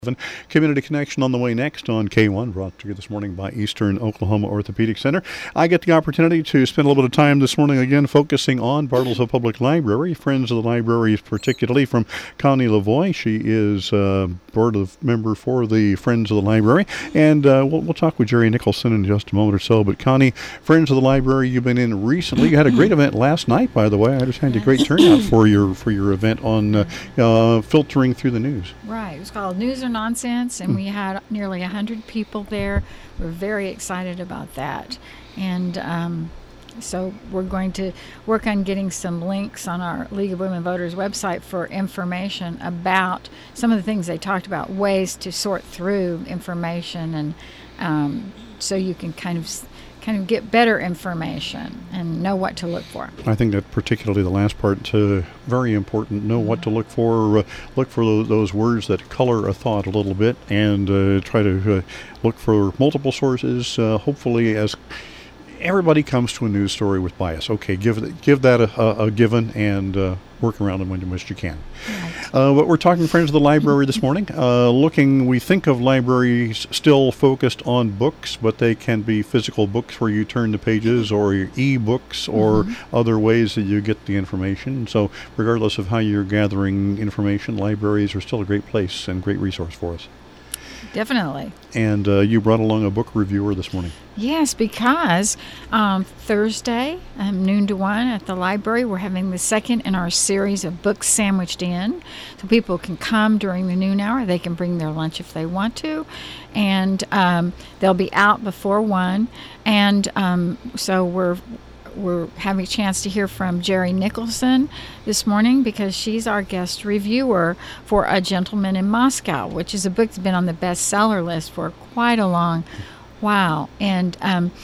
Community Connection on the way next on K1, brought to you this morning by Eastern Oklahoma Orthopedic Center. I get the opportunity to spend a little bit of time this morning again focusing on Bartlesville Public Library, friends of the library, particularly from Connie Lavoie. She is board member for the Friends of the Library, and we'll talk with Jerry Nicholson in just a moment or so. But Connie, Friends of the Library, you've been in recently. You had a great event last night, by the way. I understand a great turnout for your event on filtering through the news. Right. It was called News or Nonsense, and we had nearly 100 people there. We're very excited about that. And so we're going to work on getting some links on our League of Women Voters website for information about some of the things they talked about, ways to sort through information, and so you can kind of get better information and know what to look for. I think that particularly the last part, very important. Know what to look for. Look for those words that color a thought a little bit, and try to look for multiple sources. Hopefully, as everybody comes to a news story with bias, okay, give that a given, and work around them when you can. Right. But we're talking Friends of the Library this morning. We think of libraries still focused on books, but they can be physical books where you turn the pages, or your e-books, or other ways that you get the information. So regardless of how you're gathering information, libraries are still a great place and great resource for us. Definitely. And you brought along a book reviewer this morning. Yes, because Thursday, noon to 1 at the library, we're having the second in our series of books sandwiched in. So people can come during the noon hour. They can bring their lunch if they want to. And they'll be out before 1. And so we're having a chance to hear from Jerry Nicholson this morning, because she's our guest reviewer for A Gentleman in Moscow, which is a book that's been on the bestseller list for quite a long while. And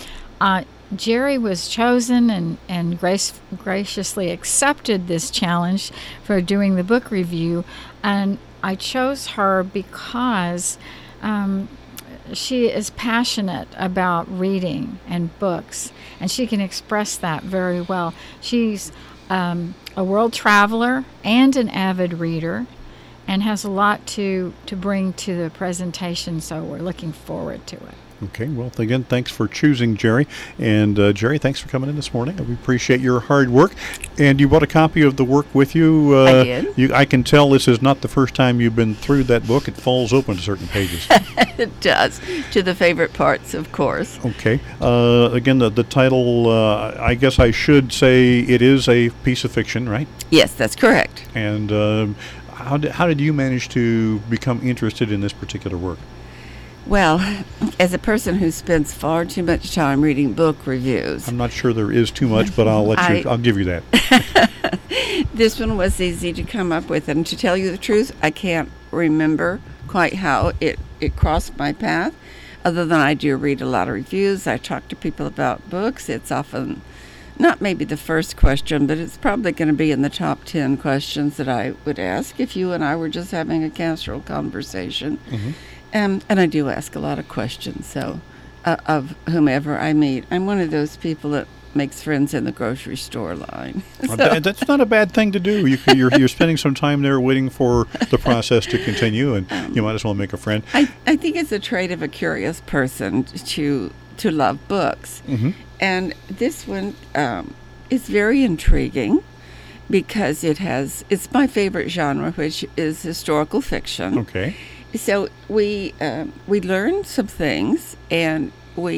Jerry was chosen and graciously accepted this challenge for doing the book review. And I chose her because she is passionate about reading and books, and she can express that very well. She's a world traveler and an avid reader, and has a lot to bring to the presentation, so we're looking forward to it. Okay, well, again, thanks for choosing Jerry. And Jerry, thanks for coming in this morning. We appreciate your hard work. And you brought a copy of the work with you. I did. I can tell this is not the first time you've been through that book. It falls open to certain pages. It does, to the favorite parts, of course. Okay. Again, the title, I guess I should say it is a piece of fiction, right? Yes, that's correct. And how did you manage to become interested in this particular work? Well, as a person who spends far too much time reading book reviews, I'm not sure there is too much, but I'll give you that. This one was easy to come up with, and to tell you the truth, I can't remember quite how it crossed my path, other than I do read a lot of reviews. I talk to people about books. It's often not maybe the first question, but it's probably going to be in the top 10 questions that I would ask if you and I were just having a casual conversation. Mm-hmm. And I do ask a lot of questions, so of whomever I meet. I'm one of those people that makes friends in the grocery store line. That's not a bad thing to do. You're spending some time there waiting for the process to continue, and you might as well make a friend. I think it's a trait of a curious person to love books. Mm-hmm. And this one is very intriguing, because it's my favorite genre, which is historical fiction. Okay. So we learn some things, and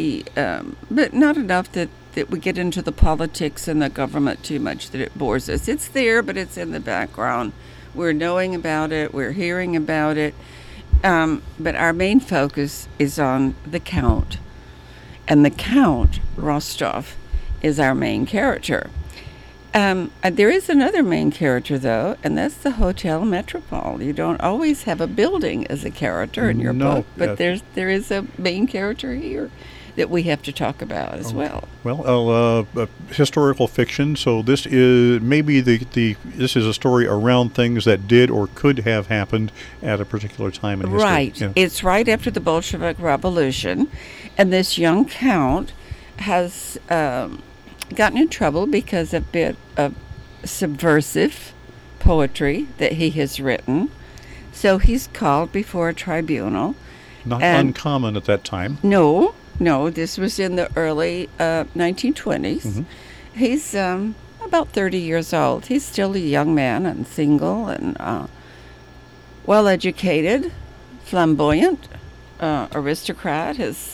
but not enough that we get into the politics and the government too much that it bores us. It's there, but it's in the background. We're knowing about it, we're hearing about it, but our main focus is on the Count. And the Count, Rostov, is our main character. There is another main character, though, and that's the Hotel Metropole. You don't always have a building as a character in your book, but there is a main character here that we have to talk about as well. Well, historical fiction. So this is maybe this is a story around things that did or could have happened at a particular time in history. Right. Yeah. It's right after the Bolshevik Revolution, and this young count has gotten in trouble because of a bit of subversive poetry that he has written. So he's called before a tribunal. Not And- uncommon at that time. No, this was in the early 1920s. Mhm. He's about 30 years old. He's still a young man and single and well-educated, flamboyant, aristocrat.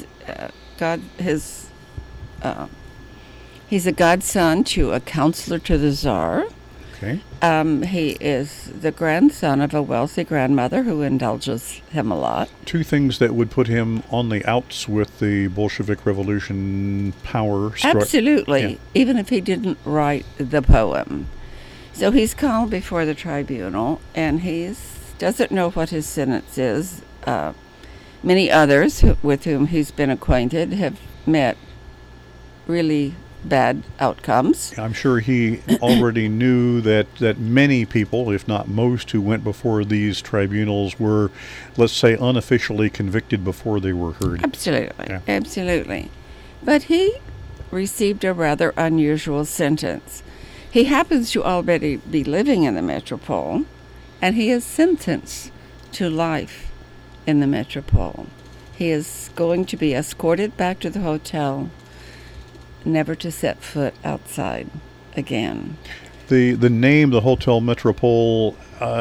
He's a godson to a counselor to the Tsar. Okay. He is the grandson of a wealthy grandmother who indulges him a lot. Two things that would put him on the outs with the Bolshevik Revolution power. Absolutely, Yeah. even if he didn't write the poem. So he's called before the tribunal, and he doesn't know what his sentence is. Many others with whom he's been acquainted have met really bad outcomes. I'm sure he already knew that many people, if not most, who went before these tribunals were, let's say, unofficially convicted before they were heard. Absolutely, Yeah. absolutely. But he received a rather unusual sentence. He happens to already be living in the metropole, and he is sentenced to life in the metropole. He is going to be escorted back to the hotel, never to set foot outside again. The name, the Hotel Metropole,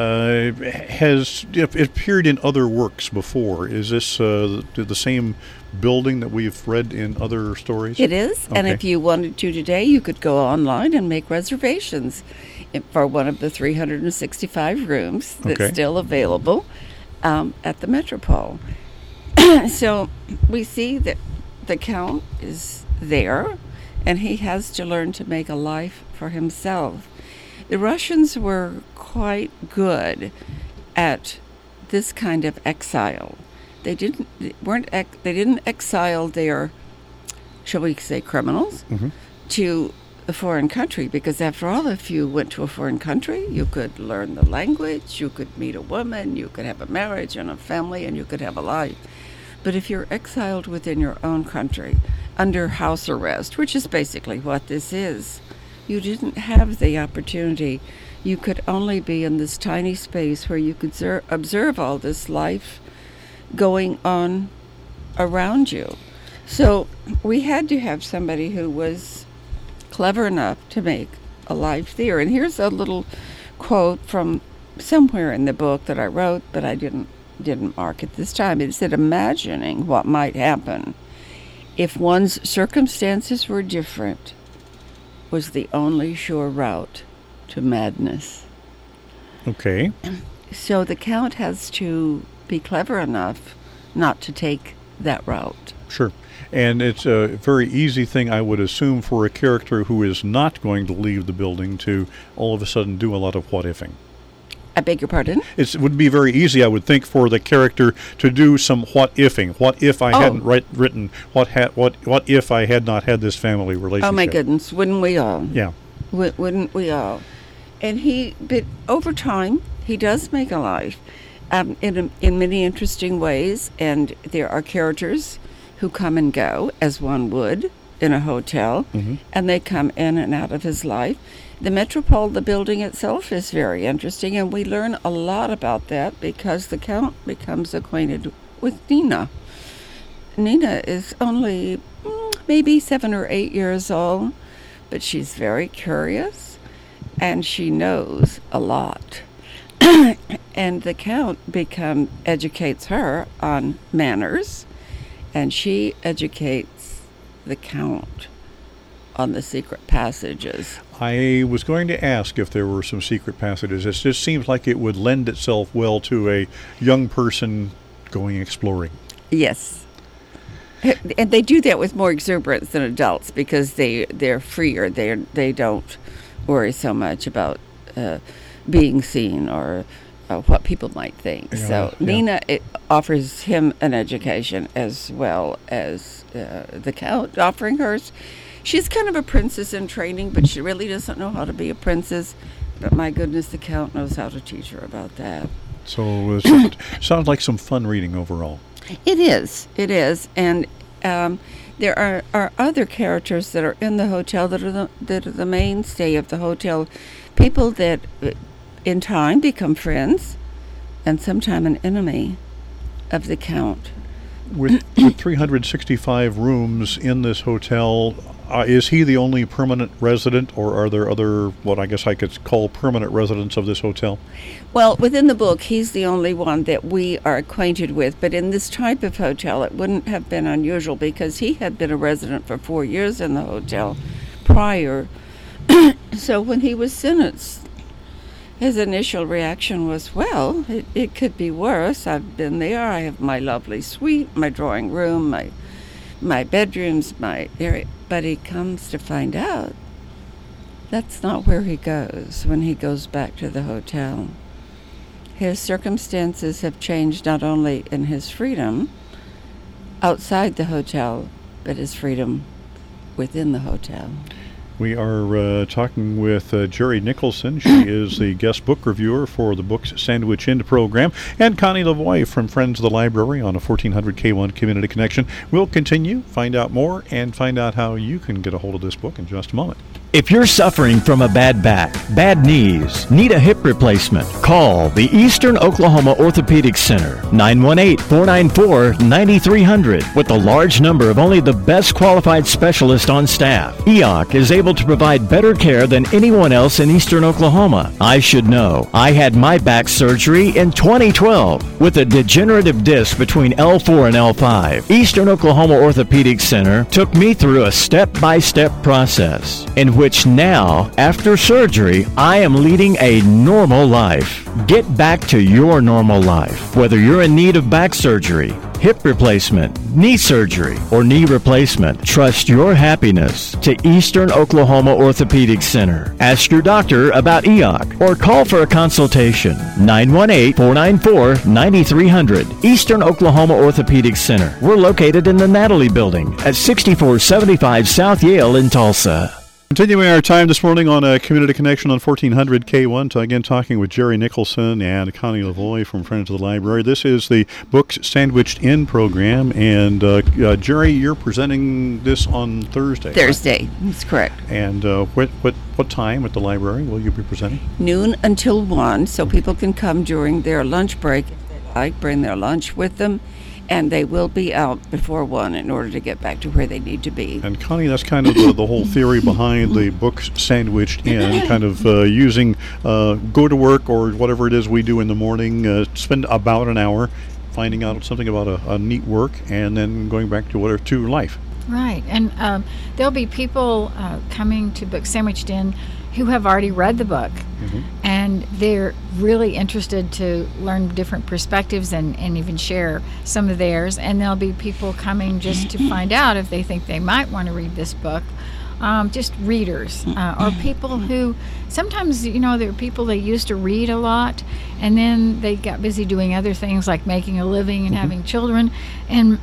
has it appeared in other works before. Is this the same building that we've read in other stories? It is, and Okay. if you wanted to today, you could go online and make reservations for one of the 365 rooms that's Okay. still available at the Metropole. So we see that the Count is there, and he has to learn to make a life for himself. The Russians were quite good at this kind of exile. They didn't exile their, shall we say, criminals Mhm. to a foreign country, because after all, if you went to a foreign country, you could learn the language, you could meet a woman, you could have a marriage and a family, and you could have a life. But if you're exiled within your own country under house arrest, which is basically what this is, you didn't have the opportunity. You could only be in this tiny space where you could observe all this life going on around you. So we had to have somebody who was clever enough to make a life there. And here's a little quote from somewhere in the book that I wrote, but I didn't mark it this time. It said, imagining what might happen if one's circumstances were different was the only sure route to madness. Okay. So the Count has to be clever enough not to take that route. Sure. And it's a very easy thing, I would assume, for a character who is not going to leave the building to all of a sudden do a lot of what-ifing. I beg your pardon? It would be very easy, I would think, for the character to do some what-ifing. What if I hadn't written? What if I had not had this family relationship? Oh my goodness, wouldn't we all? Yeah. Wouldn't we all? And but over time, he does make a life in many interesting ways, and there are characters who come and go, as one would in a hotel, Mhm. and they come in and out of his life. The Metropole, the building itself, is very interesting, and we learn a lot about that because the Count becomes acquainted with Nina. Nina is only maybe 7 or 8 years old, but she's very curious, and she knows a lot. And the Count educates her on manners, and she educates the Count on the secret passages. I was going to ask if there were some secret passages. It just seems like it would lend itself well to a young person going exploring. Yes. And they do that with more exuberance than adults because they're freer. They don't worry so much about being seen or what people might think. Yeah, So yeah. Nina offers him an education as well as the Count offering hers. She's kind of a princess in training, but she really doesn't know how to be a princess. But my goodness, the Count knows how to teach her about that. So it sounds like some fun reading overall. It is. And there are other characters that are in the hotel that are the mainstay of the hotel. People that in time become friends. and sometime an enemy of the Count. With 365 rooms in this hotel, is he the only permanent resident, or are there other, what I guess I could call permanent residents of this hotel? Well, within the book, he's the only one that we are acquainted with. But in this type of hotel, it wouldn't have been unusual because he had been a resident for 4 years in the hotel prior. So when he was sentenced, his initial reaction was, well, it could be worse. I've been there. I have my lovely suite, my drawing room, my bedrooms, my area. But he comes to find out that's not where he goes when he goes back to the hotel. His circumstances have changed not only in his freedom outside the hotel, but his freedom within the hotel. We are talking with Jerry Nicholson. She is the guest book reviewer for the Books Sandwich Inn program, and Connie Lavoie from Friends of the Library on a 1400 K1 Community Connection. We'll continue, find out more, and find out how you can get a hold of this book in just a moment. If you're suffering from a bad back, bad knees, need a hip replacement, call the Eastern Oklahoma Orthopedic Center, 918-494-9300. With a large number of only the best qualified specialists on staff, EOC is able to provide better care than anyone else in Eastern Oklahoma. I should know. I had my back surgery in 2012 with a degenerative disc between L4 and L5. Eastern Oklahoma Orthopedic Center took me through a step-by-step process in which now, after surgery, I am leading a normal life. Get back to your normal life. Whether you're in need of back surgery, hip replacement, knee surgery, or knee replacement, trust your happiness to Eastern Oklahoma Orthopedic Center. Ask your doctor about EOC or call for a consultation. 918-494-9300. Eastern Oklahoma Orthopedic Center. We're located in the Natalie Building at 6475 South Yale in Tulsa. Continuing our time this morning on a Community Connection on 1400 K1, again talking with Jerry Nicholson and Connie Lavoie from Friends of the Library. This is the Books Sandwiched In program, and Jerry, you're presenting this on Thursday. Thursday, right? That's correct. And what time at the library will you be presenting? Noon until 1, so people can come during their lunch break if they like, bring their lunch with them. And they will be out before 1 in order to get back to where they need to be. And Connie, that's kind of the whole theory behind the Books Sandwiched In, kind of using go to work or whatever it is we do in the morning, spend about an hour finding out something about a neat work, and then going back to life. Right, and there'll be people coming to Books Sandwiched In who have already read the book, and they're really interested to learn different perspectives and even share some of theirs. And there'll be people coming just to find out if they think they might want to read this book. Just readers or people who sometimes, there are people that used to read a lot and then they got busy doing other things like making a living and having children, and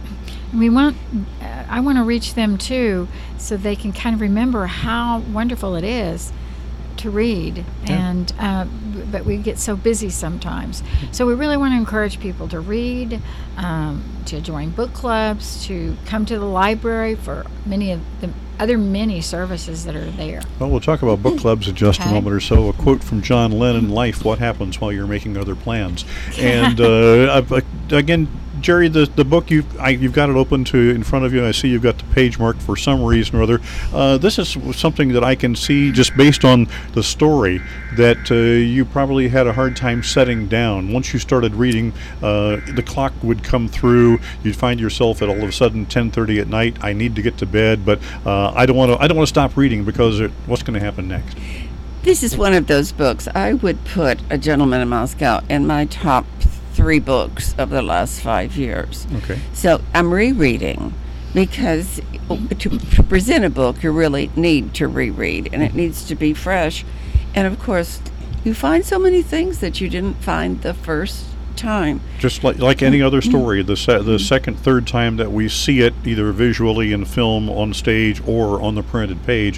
I want to reach them too, so they can kind of remember how wonderful it is to read. And but we get so busy sometimes, so we really want to encourage people to read, to join book clubs, to come to the library for many of the other many services that are there. Well, we'll talk about book clubs in just a moment or so. A quote from John Lennon: "Life, what happens while you're making other plans?" And again, Jerry, the book, you've got it open in front of you. I see you've got the page marked for some reason or other. This is something that I can see just based on the story that you probably had a hard time setting down. Once you started reading, the clock would come through. You'd find yourself at all of a sudden 10:30 at night. I need to get to bed, but I don't want to stop reading because what's going to happen next? This is one of those books. I would put A Gentleman in Moscow in my top 3 books of the last 5 years. Okay. So I'm rereading because to present a book, you really need to reread, and it needs to be fresh. And of course, you find so many things that you didn't find the first time. Just like any other story, the second, third time that we see it, either visually in film, on stage, or on the printed page,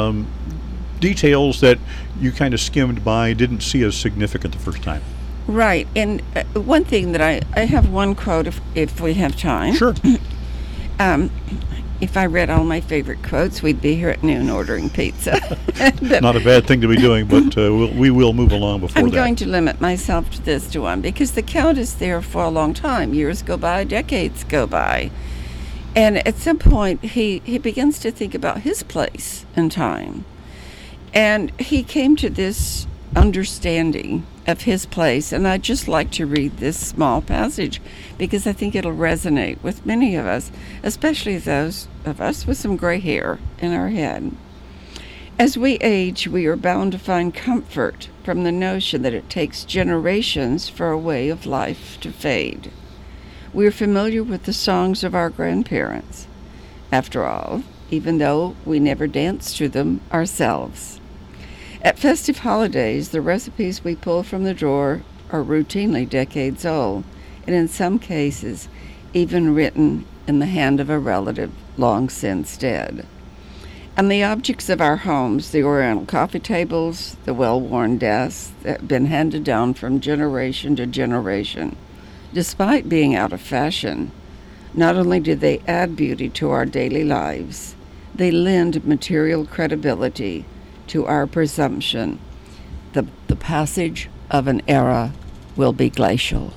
details that you kind of skimmed by, didn't see as significant the first time. Right, and one thing that I have one quote if we have time. Sure. If I read all my favorite quotes, we'd be here at noon ordering pizza. Not a bad thing to be doing, but we will move along before I'm that. going to limit myself to this one because the Count is there for a long time. Years go by, decades go by. And at some point, he begins to think about his place in time. And he came to this understanding of his place. And I'd just like to read this small passage because I think it'll resonate with many of us, especially those of us with some gray hair in our head. As we age, we are bound to find comfort from the notion that it takes generations for a way of life to fade. We are familiar with the songs of our grandparents. After all, even though we never danced to them ourselves. At festive holidays, the recipes we pull from the drawer are routinely decades old, and in some cases, even written in the hand of a relative long since dead. And the objects of our homes, the oriental coffee tables, the well-worn desks that have been handed down from generation to generation, despite being out of fashion, not only do they add beauty to our daily lives, they lend material credibility to our presumption the passage of an era will be glacial.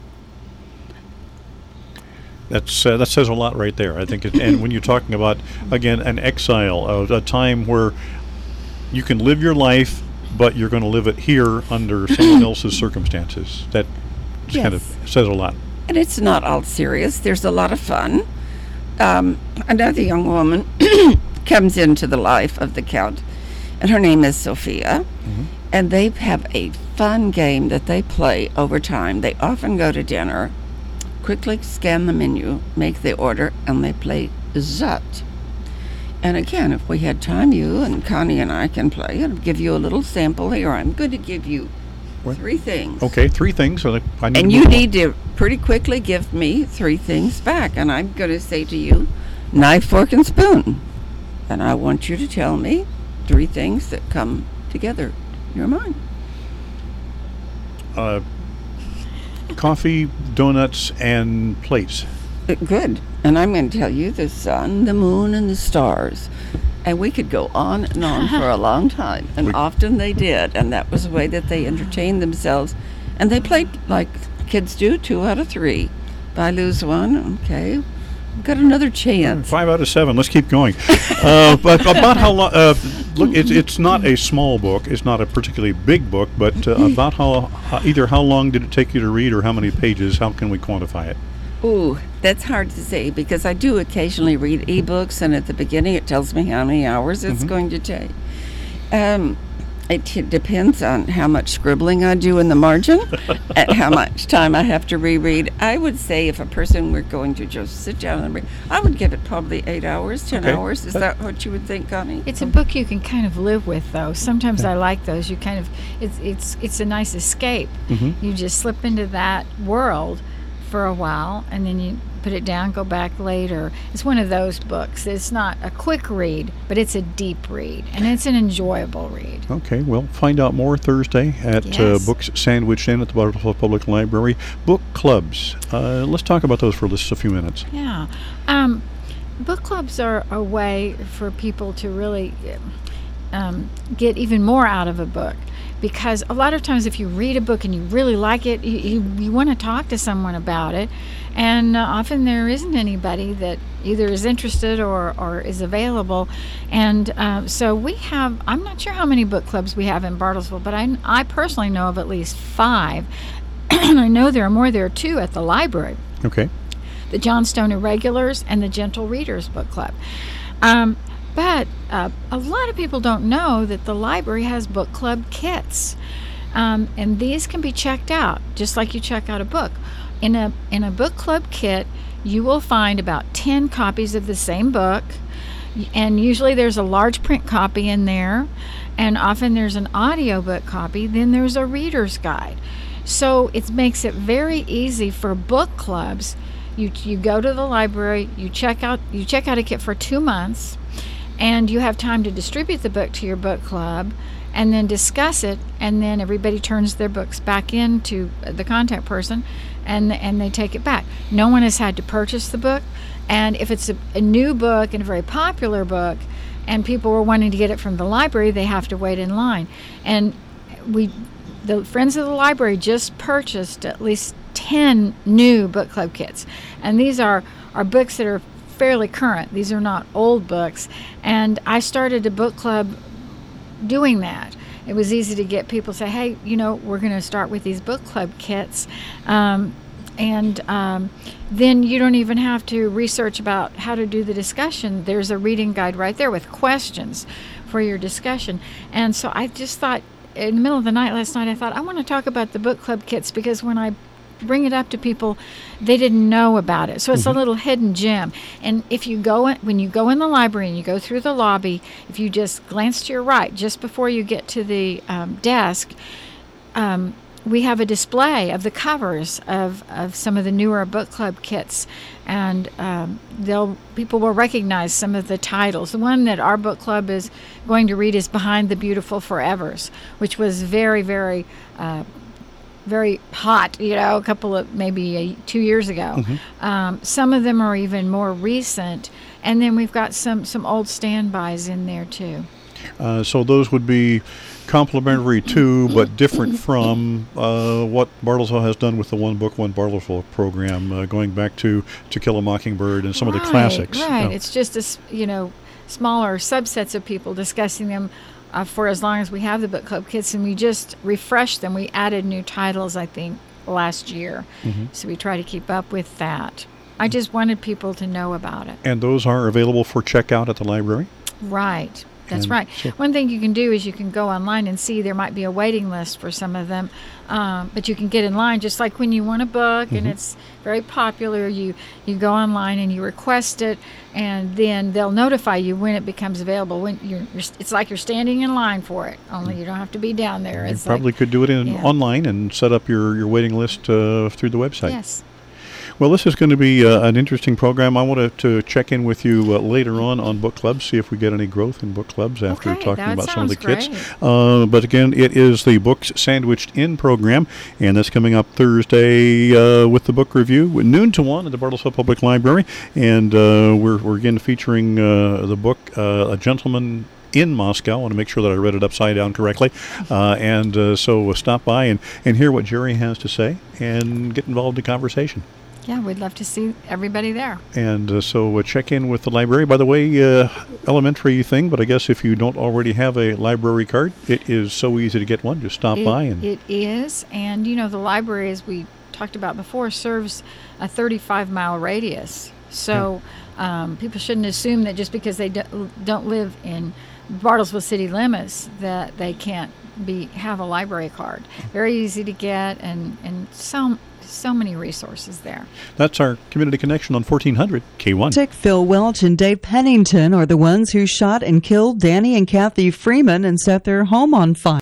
That says a lot right there, I think. And when you're talking about, again, an exile, a time where you can live your life, but you're going to live it here under someone else's circumstances. That Yes. kind of says a lot. And it's not all serious. There's a lot of fun. Another young woman comes into the life of the Count, and her name is Sophia. Mm-hmm. And they have a fun game that they play over time. They often go to dinner, quickly scan the menu, make the order, and they play Zut. And again, if we had time, you and Connie and I can play. I'll give you a little sample here. I'm going to give you What? 3 things. Okay, 3 things. So I need And to you move on. need to pretty quickly give me 3 things back. And I'm going to say to you, knife, fork, and spoon. And I want you to tell me 3 things that come together in your mind. Coffee, donuts, and plates. Good. And I'm going to tell you the sun, the moon, and the stars. And we could go on and on for a long time. And often they did. And that was the way that they entertained themselves. And they played like kids do, 2 out of 3. If I lose one, okay, I've got another chance. 5 out of 7. Let's keep going. But about how long? Look, it's not a small book. It's not a particularly big book. But about either how long did it take you to read, or how many pages? How can we quantify it? Ooh, that's hard to say because I do occasionally read ebooks, and at the beginning it tells me how many hours it's going to take. It depends on how much scribbling I do in the margin and how much time I have to reread. I would say if a person were going to just sit down and read, I would give it probably 8 hours, 10 Okay. hours. Is that what you would think, Connie? It's a book you can kind of live with, though. Sometimes I like those. You kind of, it's a nice escape. Mm-hmm. You just slip into that world for a while, and then you put it down, go back later. It's one of those books. It's not a quick read, but it's a deep read, and it's an enjoyable read. Okay, well, find out more Thursday at Yes. Books Sandwiched In at the Bartlesville Public Library. Book clubs. Let's talk about those for just a few minutes. Yeah. Book clubs are a way for people to really get even more out of a book. Because a lot of times if you read a book and you really like it, you want to talk to someone about it. And often there isn't anybody that either is interested or is available. And so we have, I'm not sure how many book clubs we have in Bartlesville, but I personally know of at least 5. And I know there are more. There are 2 at the library. Okay. The Johnstone Irregulars and the Gentle Readers Book Club. But a lot of people don't know that the library has book club kits. And these can be checked out, just like you check out a book. In a book club kit, you will find about 10 copies of the same book. And usually there's a large print copy in there. And often there's an audiobook copy. Then there's a reader's guide. So it makes it very easy for book clubs. You go to the library, you check out a kit for 2 months. And you have time to distribute the book to your book club, and then discuss it, and then everybody turns their books back into the contact person, and they take it back. No one has had to purchase the book, and if it's a new book and a very popular book, and people were wanting to get it from the library, they have to wait in line. And the Friends of the Library just purchased at least 10 new book club kits, and these are books that are fairly current. These are not old books, and I started a book club doing that. It was easy to get people to say, hey, we're going to start with these book club kits, and then you don't even have to research about how to do the discussion. There's a reading guide right there with questions for your discussion. And so I just thought, in the middle of the night last night, I thought, I want to talk about the book club kits, because when I bring it up to people, they didn't know about it. So it's a little hidden gem. And if you when you go in the library and you go through the lobby, if you just glance to your right just before you get to the desk, we have a display of the covers of some of the newer book club kits, and people will recognize some of the titles. The one that our book club is going to read is Behind the Beautiful Forevers, which was very, very very hot, a couple of maybe 2 years ago. Some of them are even more recent, and then we've got some old standbys in there too. So those would be complementary to, but different from what Bartlesville has done with the One Book, One Bartlesville program, going back to Kill a Mockingbird and some of the classics. Right, It's just smaller subsets of people discussing them for as long as we have the book club kits, and we just refreshed them. We added new titles, I think, last year, so we try to keep up with that. I just wanted people to know about it. And those are available for checkout at the library? Right. That's right. One thing you can do is you can go online and see there might be a waiting list for some of them, but you can get in line just like when you want a book and it's very popular. You go online and you request it, and then they'll notify you when it becomes available. When it's like you're standing in line for it, only you don't have to be down there. You probably could do it online and set up your waiting list through the website. Yes. Well, this is going to be an interesting program. I wanted to check in with you later on book clubs, see if we get any growth in book clubs after talking about some of the kits. But again, it is the Books Sandwiched In program, and that's coming up Thursday with the book review, noon to 1 at the Bartlesville Public Library. And we're again featuring the book, A Gentleman in Moscow. I want to make sure that I read it upside down correctly. So stop by and hear what Jerry has to say and get involved in conversation. Yeah, we'd love to see everybody there. And so check in with the library. By the way, elementary thing, but I guess if you don't already have a library card, it is so easy to get one. Just stop by. It is. And, the library, as we talked about before, serves a 35-mile radius. So people shouldn't assume that just because they don't live in Bartlesville city limits that they can't have a library card. Very easy to get, and so many resources there. That's our community connection on 1400 K1. Phil Welch and Dave Pennington are the ones who shot and killed Danny and Kathy Freeman and set their home on fire.